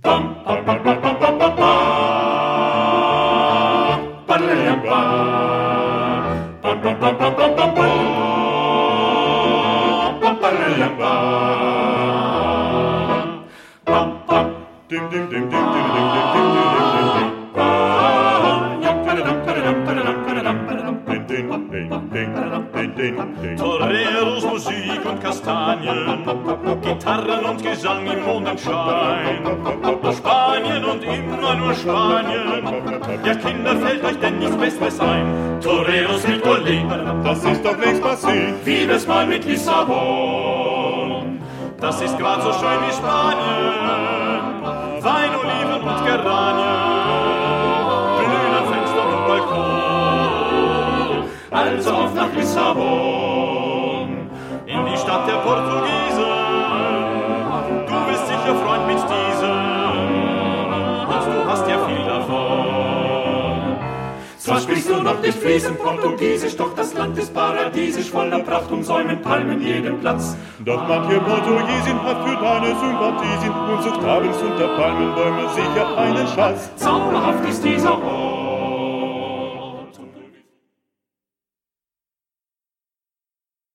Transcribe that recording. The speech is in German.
Toreros, Musik und Kastanien, Gitarren und Gesang im Mondenschein. Aus Spanien und immer nur Spanien, ja Kinder, fällt euch denn nichts Besseres ein? Toreros mit Berlin, das ist doch längst passé. wie das mal mit Lissabon, das ist grad so schön wie Spanien. Wein, Oliven und Geranien, blühen an Fenstern und Balkon. Also auf nach Lissabon, in die Stadt der Portugiesen. Du bist sicher Freund mit diesen, und du hast ja viel davon. Zwar sprichst du noch nicht fließend Portugiesisch, doch das Land ist paradiesisch, voller Pracht und Säumen, Palmen jeden Platz. Doch manche Portugiesin hat für deine Sympathiesin und sucht abends unter Palmenbäumen sicher einen Schatz. Zauberhaft ist dieser Ort,